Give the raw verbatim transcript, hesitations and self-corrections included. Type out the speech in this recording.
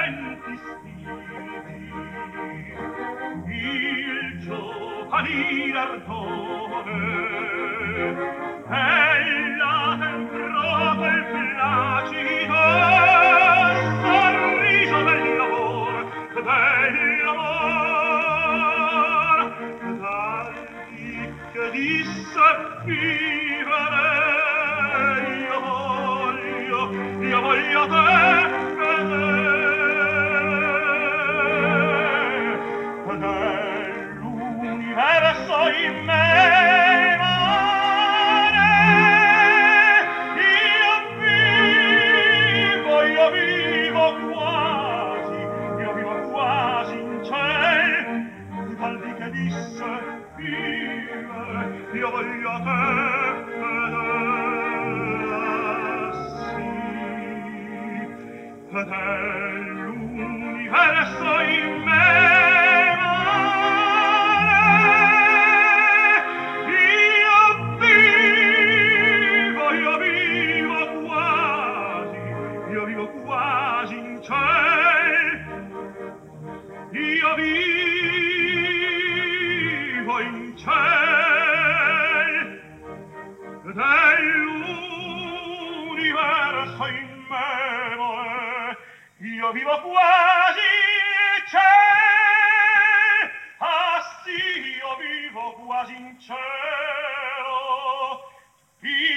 innocenti stili, il giovanile ardore, ella temprato il placido sorriso dell'amor, dell'amor, dagli che disse vivere, io voglio, io voglio te, ed è l'universo in me, mare, io vivo, io vivo quasi, io vivo quasi in ciel, dal di che disse vivere, io voglio te, ed è l'universo in me, mare, io vivo, io vivo quasi, io vivo quasi in ciel, io vivo in ciel, ed è l'universo in me, mare, io vivo quasi in ciel, ah sì, io vivo quasi in cielo, io